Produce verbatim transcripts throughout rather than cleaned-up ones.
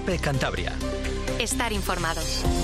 COPE Cantabria. Estar informado.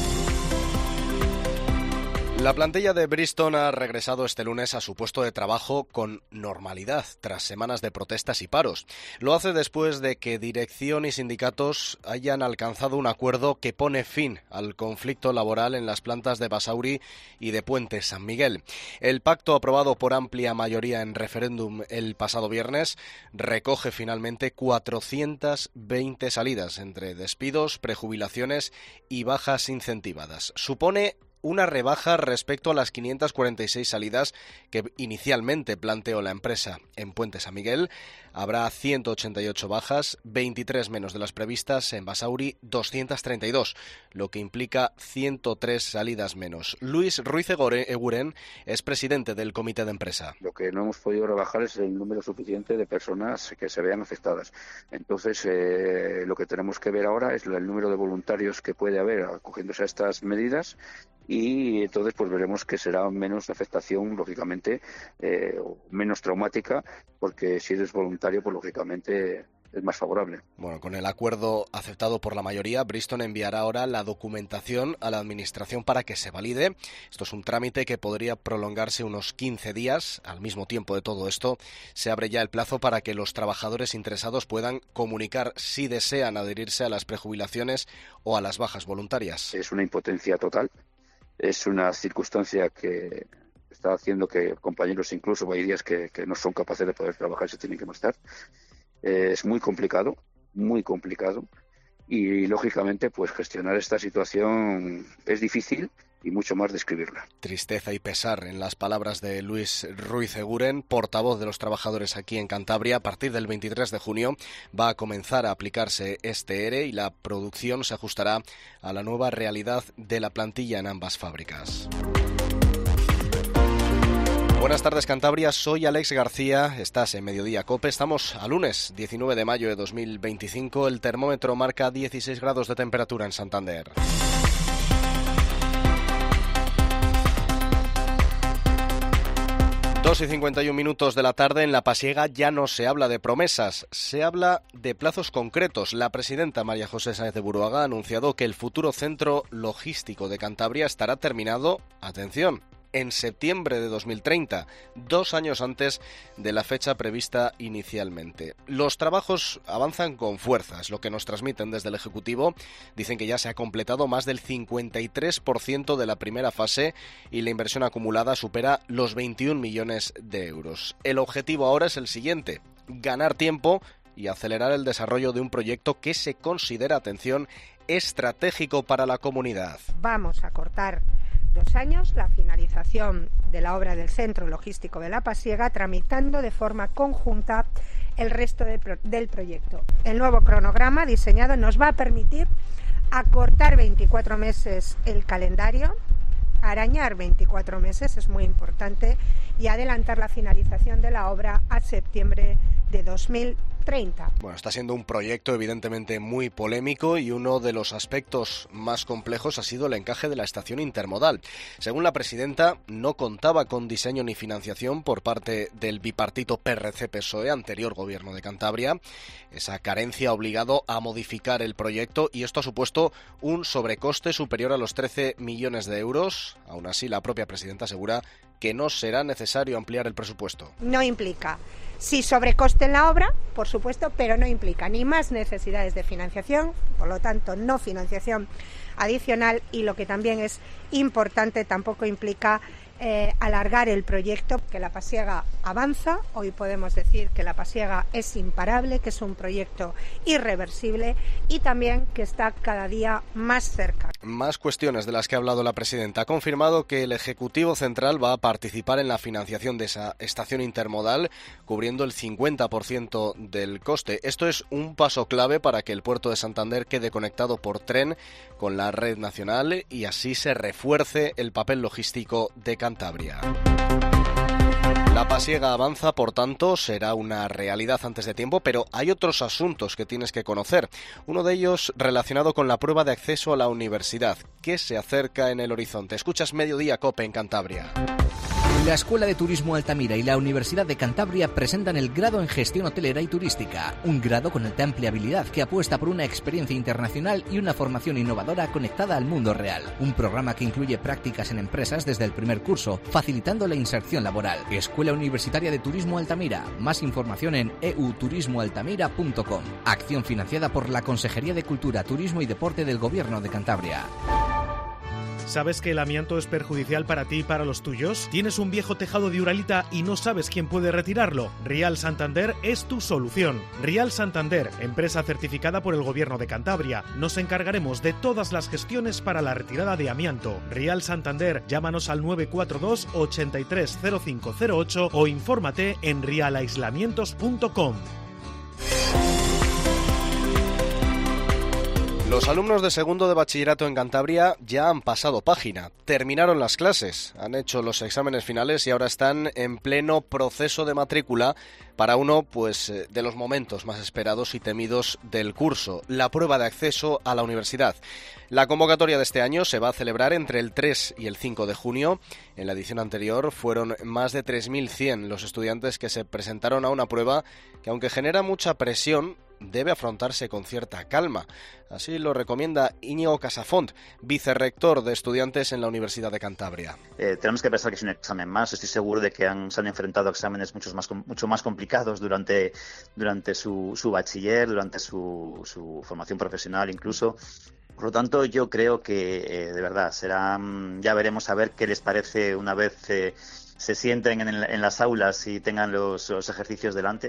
La plantilla de Bristol ha regresado este lunes a su puesto de trabajo con normalidad, tras semanas de protestas y paros. Lo hace después de que dirección y sindicatos hayan alcanzado un acuerdo que pone fin al conflicto laboral en las plantas de Basauri y de Puente San Miguel. El pacto, aprobado por amplia mayoría en referéndum el pasado viernes, recoge finalmente cuatrocientas veinte salidas entre despidos, prejubilaciones y bajas incentivadas. Supone una rebaja respecto a las quinientas cuarenta y seis salidas que inicialmente planteó la empresa. En Puente San Miguel habrá ciento ochenta y ocho bajas, veintitrés menos de las previstas. En Basauri, doscientas treinta y dos, lo que implica ciento tres salidas menos. Luis Ruiz Eguren es presidente del comité de empresa. Lo que no hemos podido rebajar es el número suficiente de personas que se vean afectadas. Entonces, eh, lo que tenemos que ver ahora es el número de voluntarios que puede haber acogiéndose a estas medidas, y entonces pues veremos que será menos afectación, lógicamente, eh, menos traumática, porque si eres voluntario, pues lógicamente es más favorable. Bueno, con el acuerdo aceptado por la mayoría, Bristol enviará ahora la documentación a la Administración para que se valide. Esto es un trámite que podría prolongarse unos quince días. Al mismo tiempo de todo esto, se abre ya el plazo para que los trabajadores interesados puedan comunicar si desean adherirse a las prejubilaciones o a las bajas voluntarias. Es una impotencia total. Es una circunstancia que está haciendo que compañeros, incluso hay días que, que no son capaces de poder trabajar y se tienen que marchar. Eh, es muy complicado, muy complicado. Y, lógicamente, pues gestionar esta situación es difícil y mucho más describirla. Tristeza y pesar en las palabras de Luis Ruiz Eguren, portavoz de los trabajadores aquí en Cantabria. A partir del veintitrés de junio va a comenzar a aplicarse este ERE y la producción se ajustará a la nueva realidad de la plantilla en ambas fábricas. Buenas tardes, Cantabria, soy Alex García, estás en Mediodía COPE, estamos a lunes diecinueve de mayo de dos mil veinticinco, el termómetro marca dieciséis grados de temperatura en Santander. dos y cincuenta y un minutos de la tarde. En La Pasiega ya no se habla de promesas, se habla de plazos concretos. La presidenta María José Sáenz de Buruaga ha anunciado que el futuro centro logístico de Cantabria estará terminado, atención, en septiembre de dos mil treinta, dos años antes de la fecha prevista inicialmente. Los trabajos avanzan con fuerza, es lo que nos transmiten desde el Ejecutivo. Dicen que ya se ha completado más del cincuenta y tres por ciento de la primera fase y la inversión acumulada supera los veintiún millones de euros. El objetivo ahora es el siguiente: ganar tiempo y acelerar el desarrollo de un proyecto que se considera, atención, estratégico para la comunidad. Vamos a cortar dos años la finalización de la obra del Centro Logístico de La Pasiega, tramitando de forma conjunta el resto de pro- del proyecto. El nuevo cronograma diseñado nos va a permitir acortar veinticuatro meses el calendario, arañar veinticuatro meses, es muy importante, y adelantar la finalización de la obra a septiembre de dos mil treinta. Bueno, está siendo un proyecto evidentemente muy polémico y uno de los aspectos más complejos ha sido el encaje de la estación intermodal. Según la presidenta, no contaba con diseño ni financiación por parte del bipartito P R C P S O E, anterior gobierno de Cantabria. Esa carencia ha obligado a modificar el proyecto y esto ha supuesto un sobrecoste superior a los trece millones de euros. Aún así, la propia presidenta asegura que no será necesario ampliar el presupuesto. No implica, sí, sobrecoste en la obra, por supuesto, pero no implica ni más necesidades de financiación, por lo tanto, no financiación adicional, y lo que también es importante, tampoco implica eh, alargar el proyecto, que La Pasiega avanza. Hoy podemos decir que La Pasiega es imparable, que es un proyecto irreversible y también que está cada día más cerca. Más cuestiones de las que ha hablado la presidenta. Ha confirmado que el Ejecutivo Central va a participar en la financiación de esa estación intermodal, cubriendo el cincuenta por ciento del coste. Esto es un paso clave para que el puerto de Santander quede conectado por tren con la red nacional y así se refuerce el papel logístico de Cantabria. La Pasiega avanza, por tanto, será una realidad antes de tiempo, pero hay otros asuntos que tienes que conocer. Uno de ellos relacionado con la prueba de acceso a la universidad, que se acerca en el horizonte. Escuchas Mediodía COPE en Cantabria. La Escuela de Turismo Altamira y la Universidad de Cantabria presentan el grado en Gestión Hotelera y Turística, un grado con alta empleabilidad que apuesta por una experiencia internacional y una formación innovadora conectada al mundo real. Un programa que incluye prácticas en empresas desde el primer curso, facilitando la inserción laboral. Escuela Universitaria de Turismo Altamira. Más información en e u turismo altamira punto com. Acción financiada por la Consejería de Cultura, Turismo y Deporte del Gobierno de Cantabria. ¿Sabes que el amianto es perjudicial para ti y para los tuyos? ¿Tienes un viejo tejado de Uralita y no sabes quién puede retirarlo? Rial Santander es tu solución. Rial Santander, empresa certificada por el Gobierno de Cantabria. Nos encargaremos de todas las gestiones para la retirada de amianto. Rial Santander, llámanos al nueve cuatro dos, ochenta y tres, cero cinco cero ocho o infórmate en rial aislamientos punto com. Los alumnos de segundo de bachillerato en Cantabria ya han pasado página, terminaron las clases, han hecho los exámenes finales y ahora están en pleno proceso de matrícula para uno pues, de los momentos más esperados y temidos del curso, la prueba de acceso a la universidad. La convocatoria de este año se va a celebrar entre el tres y el cinco de junio. En la edición anterior fueron más de tres mil cien los estudiantes que se presentaron a una prueba que, aunque genera mucha presión, debe afrontarse con cierta calma. Así lo recomienda Íñigo Casafont, vicerrector de estudiantes en la Universidad de Cantabria. Eh, tenemos que pensar que es un examen más. Estoy seguro de que han, se han enfrentado a exámenes mucho más, mucho más complicados durante, durante su, su bachiller, durante su, su formación profesional incluso. Por lo tanto, yo creo que, eh, de verdad, será, ya veremos a ver qué les parece una vez eh, se sienten en, en las aulas y tengan los, los ejercicios delante.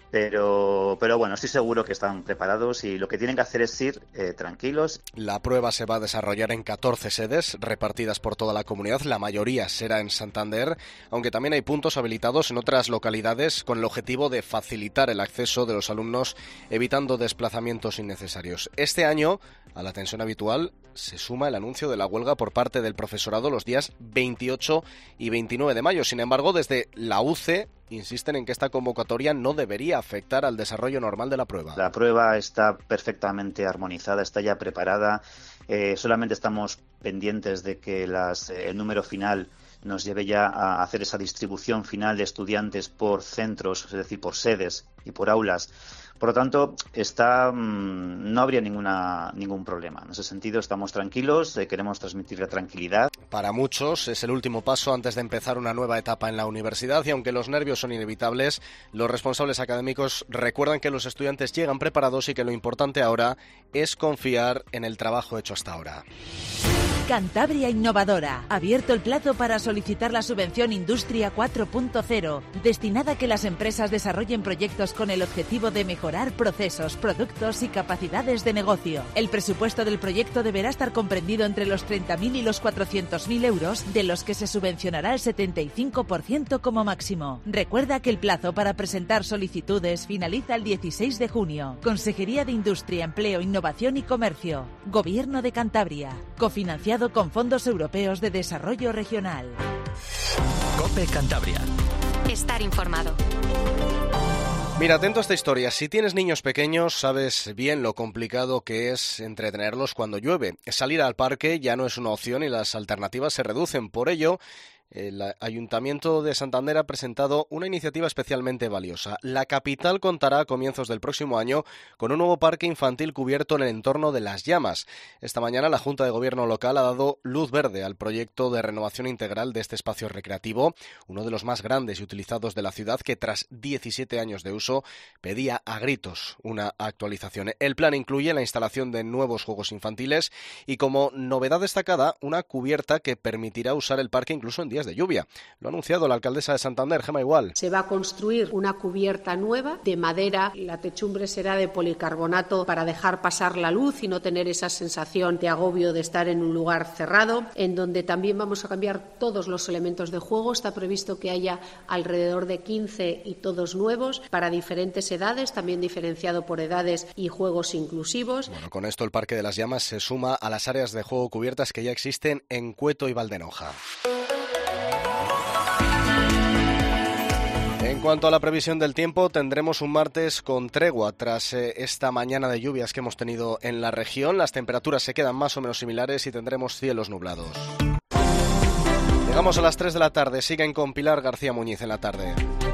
Pero, pero bueno, estoy seguro que están preparados y lo que tienen que hacer es ir eh, tranquilos. La prueba se va a desarrollar en catorce sedes repartidas por toda la comunidad. La mayoría será en Santander, aunque también hay puntos habilitados en otras localidades con el objetivo de facilitar el acceso de los alumnos, evitando desplazamientos innecesarios. Este año, a la tensión habitual, se suma el anuncio de la huelga por parte del profesorado los días veintiocho y veintinueve de mayo. Sin embargo, desde la U C E insisten en que esta convocatoria no debería afectar al desarrollo normal de la prueba. La prueba está perfectamente armonizada, está ya preparada. Eh, solamente estamos pendientes de que las, eh, el número final nos lleve ya a hacer esa distribución final de estudiantes por centros, es decir, por sedes y por aulas. Por lo tanto, está, mmm, no habría ninguna, ningún problema. En ese sentido, estamos tranquilos, eh, queremos transmitir la tranquilidad. Para muchos es el último paso antes de empezar una nueva etapa en la universidad y aunque los nervios son inevitables, los responsables académicos recuerdan que los estudiantes llegan preparados y que lo importante ahora es confiar en el trabajo hecho hasta ahora. Cantabria Innovadora. Abierto el plazo para solicitar la subvención Industria cuatro punto cero, destinada a que las empresas desarrollen proyectos con el objetivo de mejorar procesos, productos y capacidades de negocio. El presupuesto del proyecto deberá estar comprendido entre los treinta mil y los cuatrocientos mil euros, de los que se subvencionará el setenta y cinco por ciento como máximo. Recuerda que el plazo para presentar solicitudes finaliza el dieciséis de junio. Consejería de Industria, Empleo, Innovación y Comercio. Gobierno de Cantabria. Cofinanciado con fondos europeos de desarrollo regional. COPE Cantabria. Estar informado. Mira, atento a esta historia. Si tienes niños pequeños, sabes bien lo complicado que es entretenerlos cuando llueve. Salir al parque ya no es una opción y las alternativas se reducen. Por ello, el Ayuntamiento de Santander ha presentado una iniciativa especialmente valiosa. La capital contará a comienzos del próximo año con un nuevo parque infantil cubierto en el entorno de Las Llamas. Esta mañana la Junta de Gobierno local ha dado luz verde al proyecto de renovación integral de este espacio recreativo, uno de los más grandes y utilizados de la ciudad, que tras diecisiete años de uso pedía a gritos una actualización. El plan incluye la instalación de nuevos juegos infantiles y, como novedad destacada, una cubierta que permitirá usar el parque incluso en días de lluvia. Lo ha anunciado la alcaldesa de Santander, Gemma Igual. Se va a construir una cubierta nueva de madera. La techumbre será de policarbonato para dejar pasar la luz y no tener esa sensación de agobio de estar en un lugar cerrado, en donde también vamos a cambiar todos los elementos de juego. Está previsto que haya alrededor de quince y todos nuevos para diferentes edades, también diferenciado por edades y juegos inclusivos. Bueno, con esto el Parque de las Llamas se suma a las áreas de juego cubiertas que ya existen en Cueto y Valdenoja. En cuanto a la previsión del tiempo, tendremos un martes con tregua tras eh, esta mañana de lluvias que hemos tenido en la región. Las temperaturas se quedan más o menos similares y tendremos cielos nublados. Llegamos a las tres de la tarde. Siguen con Pilar García Muñiz en la tarde.